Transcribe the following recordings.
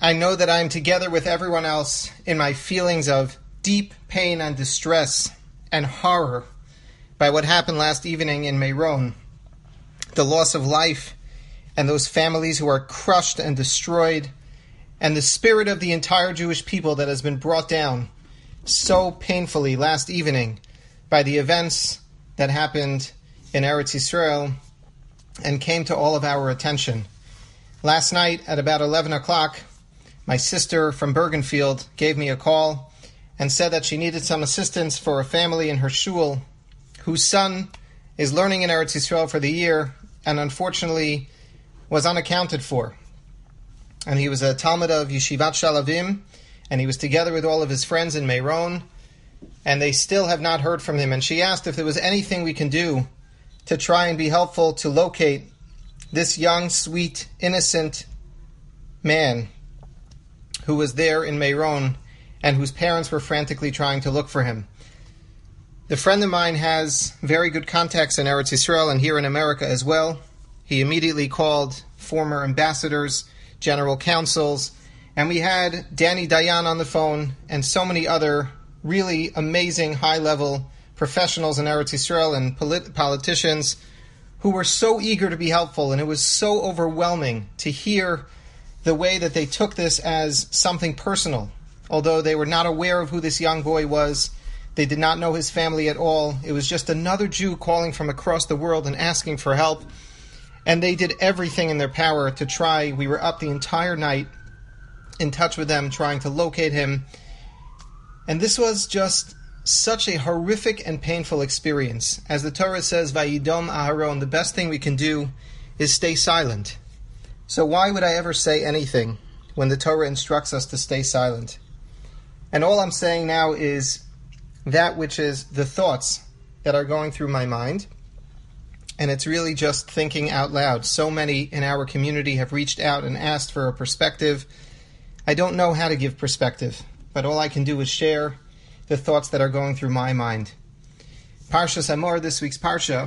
I know that I am together with everyone else in my feelings of deep pain and distress and horror by what happened last evening in Meron, the loss of life and those families who are crushed and destroyed, and the spirit of the entire Jewish people that has been brought down so painfully last evening by the events that happened in Eretz Yisrael and came to all of our attention. Last night at about 11 o'clock, my sister from Bergenfield gave me a call and said that she needed some assistance for a family in her shul whose son is learning in Eretz Yisrael for the year and unfortunately was unaccounted for. And he was a Talmud of Yeshivat Shalavim, and he was together with all of his friends in Meron, and they still have not heard from him. And she asked if there was anything we can do to try and be helpful to locate this young, sweet, innocent man who was there in Meron and whose parents were frantically trying to look for him. The friend of mine has very good contacts in Eretz Yisrael and here in America as well. He immediately called former ambassadors, general counsels, and we had Danny Dayan on the phone and so many other really amazing high-level professionals in Eretz Yisrael and politicians who were so eager to be helpful, and it was so overwhelming to hear the way that they took this as something personal. Although they were not aware of who this young boy was, they did not know his family at all. It was just another Jew calling from across the world and asking for help. And they did everything in their power to try. We were up the entire night in touch with them, trying to locate him. And this was just such a horrific and painful experience. As the Torah says, Vayidom Aharon, the best thing we can do is stay silent. So why would I ever say anything when the Torah instructs us to stay silent? And all I'm saying now is that which is the thoughts that are going through my mind. And it's really just thinking out loud. So many in our community have reached out and asked for a perspective. I don't know how to give perspective, but all I can do is share the thoughts that are going through my mind. Parshas Amor, this week's Parsha,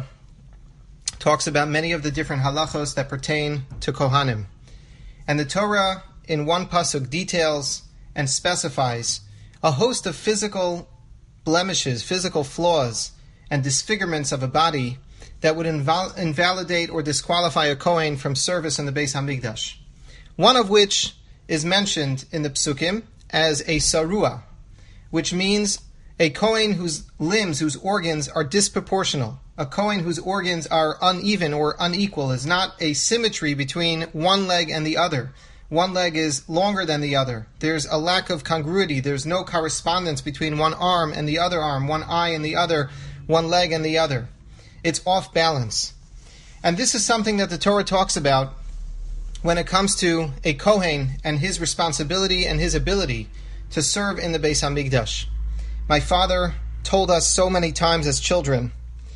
talks about many of the different halachos that pertain to Kohanim. And the Torah, in one pasuk, details and specifies a host of physical blemishes, physical flaws, and disfigurements of a body that would invalidate or disqualify a Kohen from service in the Beis HaMikdash. One of which is mentioned in the Psukim as a sarua, which means a Kohen whose limbs, whose organs are disproportional. A Kohen whose organs are uneven or unequal, is not a symmetry between one leg and the other. One leg is longer than the other. There's a lack of congruity. There's no correspondence between one arm and the other arm, one eye and the other, one leg and the other. It's off balance. And this is something that the Torah talks about when it comes to a Kohen and his responsibility and his ability to serve in the Beis HaMikdash. My father told us so many times as children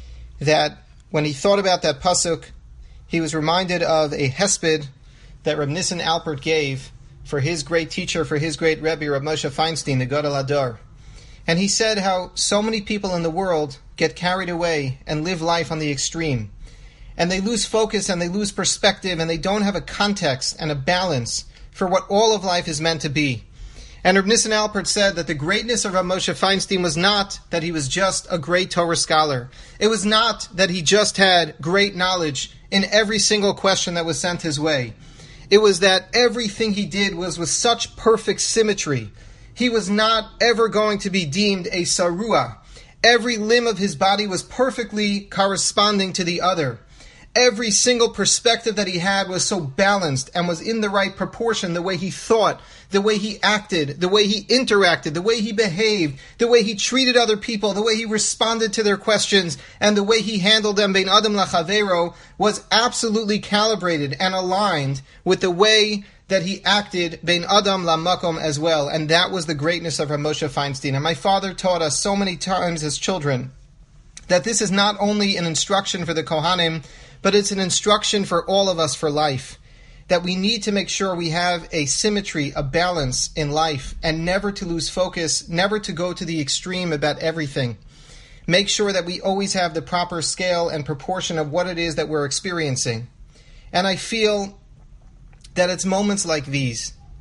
that when he thought about that pasuk, he was reminded of a hesped that Reb Nissen Alpert gave for his great teacher, for his great Rebbe, Reb Moshe Feinstein, the Gadol Hador. And he said how so many people in the world get carried away and live life on the extreme. And they lose focus and they lose perspective and they don't have a context and a balance for what all of life is meant to be. And Reb Nissen Alpert said that the greatness of Reb Moshe Feinstein was not that he was just a great Torah scholar. It was not that he just had great knowledge in every single question that was sent his way. It was that everything he did was with such perfect symmetry. He was not ever going to be deemed a sarua. Every limb of his body was perfectly corresponding to the other. Every single perspective that he had was so balanced and was in the right proportion, the way he thought, the way he acted, the way he interacted, the way he behaved, the way he treated other people, the way he responded to their questions, and the way he handled them, bein adam lachavero, was absolutely calibrated and aligned with the way that he acted bein adam lamakom as well. And that was the greatness of Rav Moshe Feinstein. And my father taught us so many times as children that this is not only an instruction for the Kohanim, but it's an instruction for all of us for life. That we need to make sure we have a symmetry, a balance in life, and never to lose focus, never to go to the extreme about everything. Make sure that we always have the proper scale and proportion of what it is that we're experiencing. And I feel that it's moments like these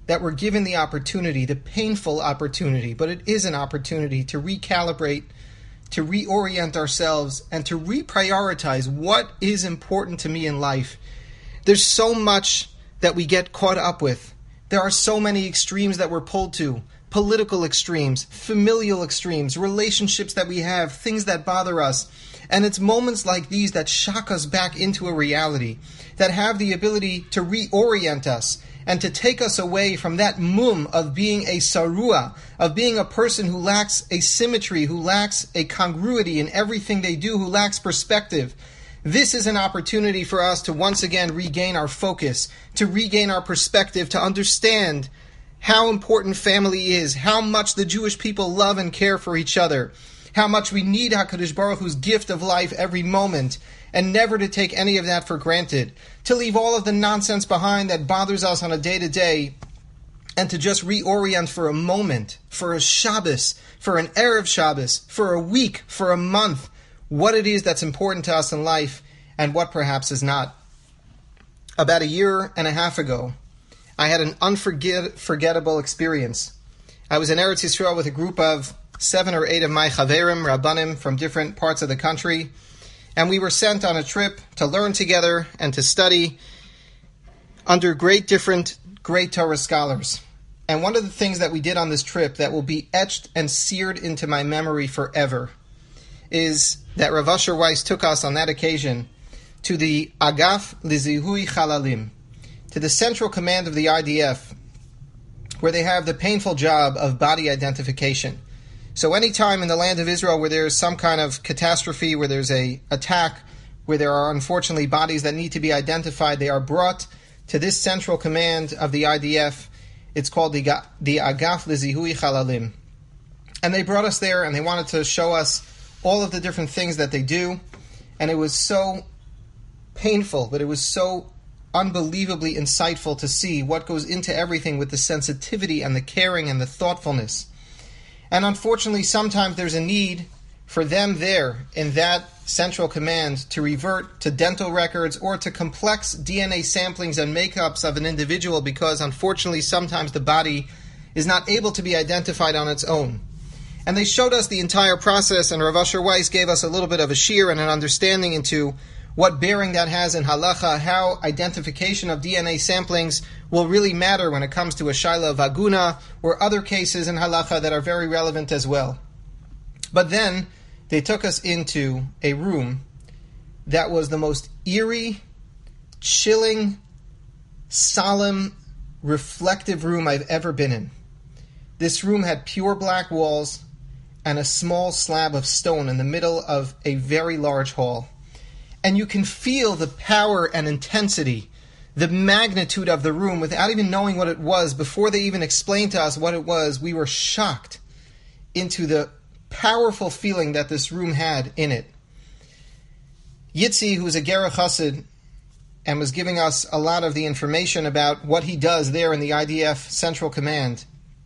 that we're given the opportunity, the painful opportunity, but it is an opportunity to recalibrate, to reorient ourselves, and to reprioritize what is important to me in life. There's so much that we get caught up with. There are so many extremes that we're pulled to. Political extremes, familial extremes, relationships that we have, things that bother us. And it's moments like these that shock us back into a reality, that have the ability to reorient us and to take us away from that of being a sarua, of being a person who lacks a symmetry, who lacks a congruity in everything they do, who lacks perspective. This is an opportunity for us to once again regain our focus, to regain our perspective, to understand how important family is, how much the Jewish people love and care for each other, how much we need HaKadosh Baruch Hu's gift of life every moment, and never to take any of that for granted, to leave all of the nonsense behind that bothers us on a day-to-day, and to just reorient for a moment, for a Shabbos, for an Erev Shabbos, for a week, for a month, what it is that's important to us in life, and what perhaps is not. About 1.5 years ago, I had an unforgettable experience. I was in Eretz Yisrael with a group of 7 or 8 of my chaverim, rabbanim, from different parts of the country, and we were sent on a trip to learn together and to study under great Torah scholars. And one of the things that we did on this trip that will be etched and seared into my memory forever is that Rav Asher Weiss took us on that occasion to the Agaf Lizihui Chalalim, to the Central Command of the IDF, where they have the painful job of body identification. So any time in the land of Israel where there is some kind of catastrophe, where there's an attack, where there are unfortunately bodies that need to be identified, they are brought to this Central Command of the IDF. It's called the Agaf Lizihui Chalalim. And they brought us there and they wanted to show us all of the different things that they do. And it was so painful, but it was so unbelievably insightful to see what goes into everything with the sensitivity and the caring and the thoughtfulness. And unfortunately, sometimes there's a need for them there in that Central Command to revert to dental records or to complex DNA samplings and makeups of an individual because unfortunately sometimes the body is not able to be identified on its own. And they showed us the entire process, and Rav Asher Weiss gave us a little bit of a sheer and an understanding into what bearing that has in halacha, how identification of DNA samplings will really matter when it comes to a shaila of aguna or other cases in halacha that are very relevant as well. But then they took us into a room that was the most eerie, chilling, solemn, reflective room I've ever been in. This room had pure black walls and a small slab of stone in the middle of a very large hall. And you can feel the power and intensity, the magnitude of the room without even knowing what it was. Before they even explained to us what it was, we were shocked into the powerful feeling that this room had in it. Yitzi, who is a Gerach Chassid and was giving us a lot of the information about what he does there in the IDF Central Command,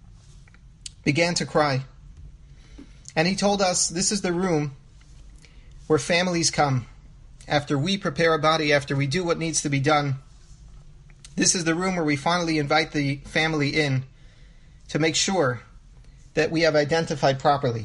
began to cry. And he told us this is the room where families come. After we prepare a body, after we do what needs to be done, this is the room where we finally invite the family in to make sure that we have identified properly.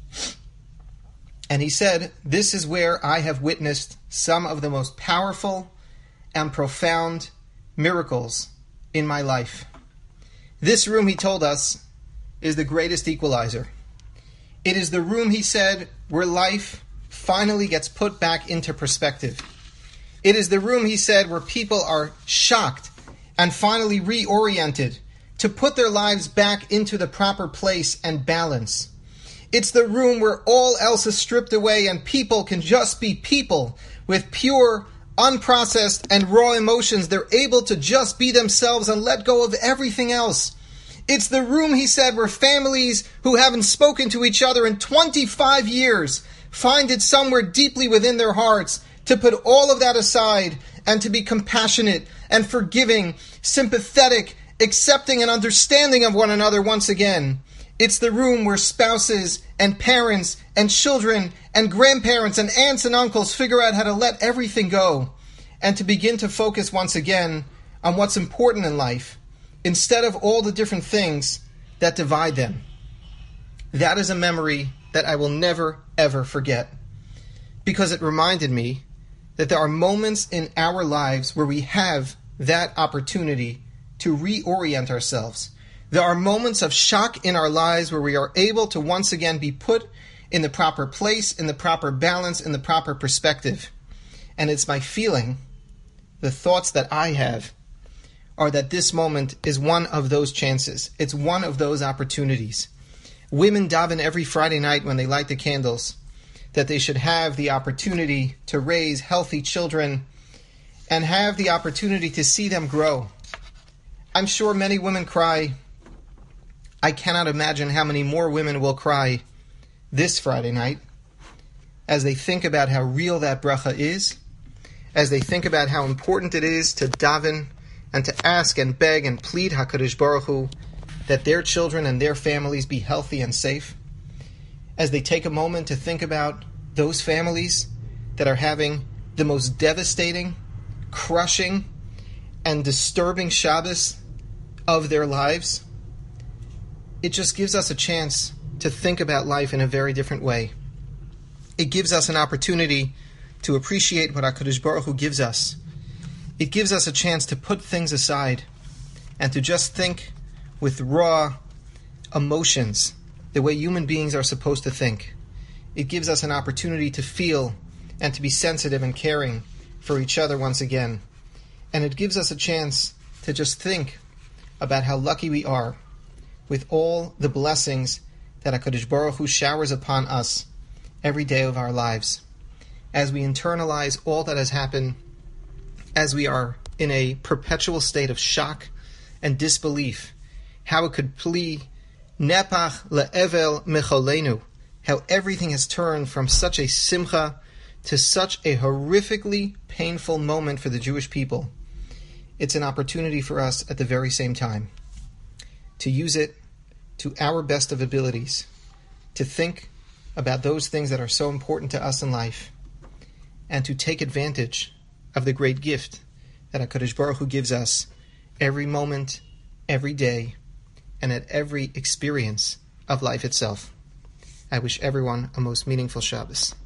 And he said, this is where I have witnessed some of the most powerful and profound miracles in my life. This room, he told us, is the greatest equalizer. It is the room, he said, where life finally gets put back into perspective. It is the room, he said, where people are shocked and finally reoriented to put their lives back into the proper place and balance. It's the room where all else is stripped away and people can just be people with pure, unprocessed, and raw emotions. They're able to just be themselves and let go of everything else. It's the room, he said, where families who haven't spoken to each other in 25 years find it somewhere deeply within their hearts to put all of that aside and to be compassionate and forgiving, sympathetic, accepting and understanding of one another once again. It's the room where spouses and parents and children and grandparents and aunts and uncles figure out how to let everything go and to begin to focus once again on what's important in life. instead of all the different things that divide them. That is a memory that I will never, ever forget, because it reminded me that there are moments in our lives where we have that opportunity to reorient ourselves. There are moments of shock in our lives where we are able to once again be put in the proper place, in the proper balance, in the proper perspective. And it's my feeling, the thoughts that I have, are that this moment is one of those chances. It's one of those opportunities. Women daven every Friday night when they light the candles that they should have the opportunity to raise healthy children and have the opportunity to see them grow. I'm sure many women cry. I cannot imagine how many more women will cry this Friday night as they think about how real that bracha is, as they think about how important it is to daven and to ask and beg and plead HaKadosh Baruch Hu that their children and their families be healthy and safe, as they take a moment to think about those families that are having the most devastating, crushing, and disturbing Shabbos of their lives. It just gives us a chance to think about life in a very different way. It gives us an opportunity to appreciate what HaKadosh Baruch Hu gives us. It gives us a chance to put things aside and to just think with raw emotions, the way human beings are supposed to think. It gives us an opportunity to feel and to be sensitive and caring for each other once again. And it gives us a chance to just think about how lucky we are with all the blessings that HaKadosh Baruch Hu showers upon us every day of our lives. As we internalize all that has happened, as we are in a perpetual state of shock and disbelief, how it could plea nepach le'evel mecholenu, how everything has turned from such a simcha to such a horrifically painful moment for the Jewish people. It's an opportunity for us at the very same time to use it to our best of abilities, to think about those things that are so important to us in life, and to take advantage of the great gift that HaKadosh Baruch Hu gives us every moment, every day, and at every experience of life itself. I wish everyone a most meaningful Shabbos.